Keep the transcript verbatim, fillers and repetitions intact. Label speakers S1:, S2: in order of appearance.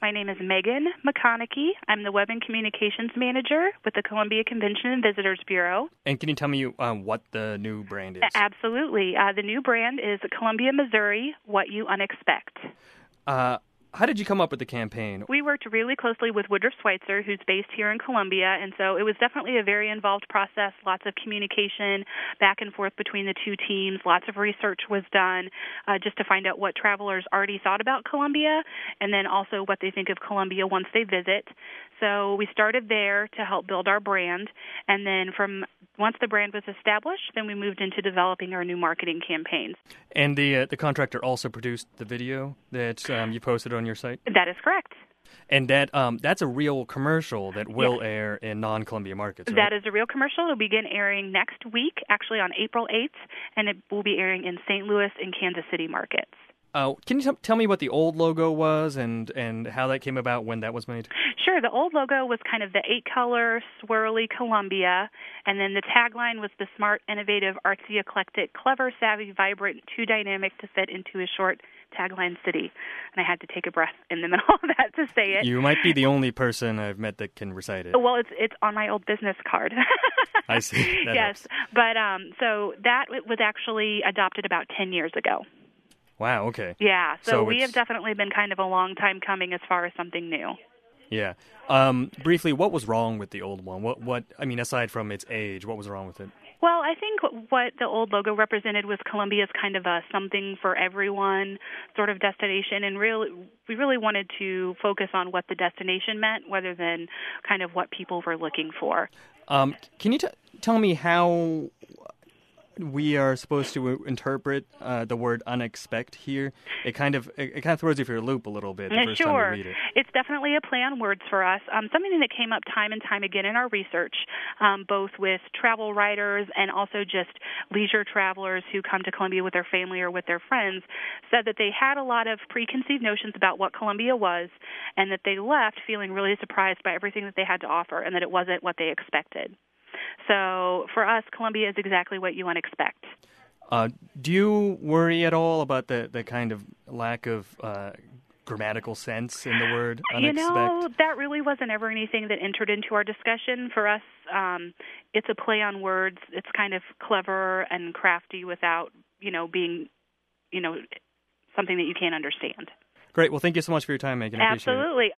S1: My name is Megan McConaughey. I'm the Web and Communications Manager with the Columbia Convention and Visitors Bureau.
S2: And can you tell me um, what the new brand is?
S1: Absolutely. Uh, the new brand is Columbia, Missouri, What You Unexpect.
S2: Uh, how did you come up with the campaign?
S1: We worked really closely with Woodruff Schweitzer, who's based here in Columbia, and so it was definitely a very involved process, lots of communication back and forth between the two teams, lots of research was done uh, just to find out what travelers already thought about Columbia, and then also what they think of Columbia once they visit. So we started there to help build our brand, and then from once the brand was established, then we moved into developing our new marketing campaigns.
S2: And the uh, the contractor also produced the video that um, you posted on your site?
S1: That is correct.
S2: And that um, that's a real commercial that will
S1: Yes.
S2: air in non-Columbia markets, right?
S1: That is a real commercial. It will begin airing next week, actually on April eighth, and it will be airing in Saint Louis and Kansas City markets.
S2: Uh, can you t- tell me what the old logo was and, and how that came about, when that was made?
S1: Sure. The old logo was kind of the eight-color, swirly Columbia, and then the tagline was the smart, innovative, artsy, eclectic, clever, savvy, vibrant, too dynamic to fit into a short tagline city. And I had to take a breath in the middle of that to say it.
S2: You might be the only person I've met that can recite it.
S1: Well, it's it's on my old business card.
S2: I see. That
S1: yes.
S2: helps.
S1: But um, so that was actually adopted about ten years ago.
S2: Wow, okay.
S1: Yeah, so,
S2: So
S1: we
S2: it's-
S1: have definitely been kind of a long time coming as far as something new.
S2: Yeah. Um, briefly, what was wrong with the old one? What, what? I mean, aside from its age, what was wrong with it?
S1: Well, I think what the old logo represented was Columbia's kind of a something for everyone sort of destination, and really, we really wanted to focus on what the destination meant rather than kind of what people were looking for.
S2: Um, can you t- tell me how we are supposed to interpret uh, the word "unexpect" here? It kind of it, it kind of throws you for a loop a little bit the
S1: Yeah,
S2: first
S1: sure.
S2: time you read it.
S1: It's definitely a play on words for us. Um, something that came up time and time again in our research, um, both with travel writers and also just leisure travelers who come to Columbia with their family or with their friends, said that they had a lot of preconceived notions about what Columbia was, and that they left feeling really surprised by everything that they had to offer, and that it wasn't what they expected. So for us, Columbia is exactly what you unexpect.
S2: Uh, do you worry at all about the, the kind of lack of uh, grammatical sense in the word
S1: You
S2: "unexpect"?
S1: know, that really wasn't ever anything that entered into our discussion. For us, um, it's a play on words. It's kind of clever and crafty without, you know, being, you know, something that you can't understand.
S2: Great. Well, thank you so much for your time, Megan. I appreciate it.
S1: Absolutely.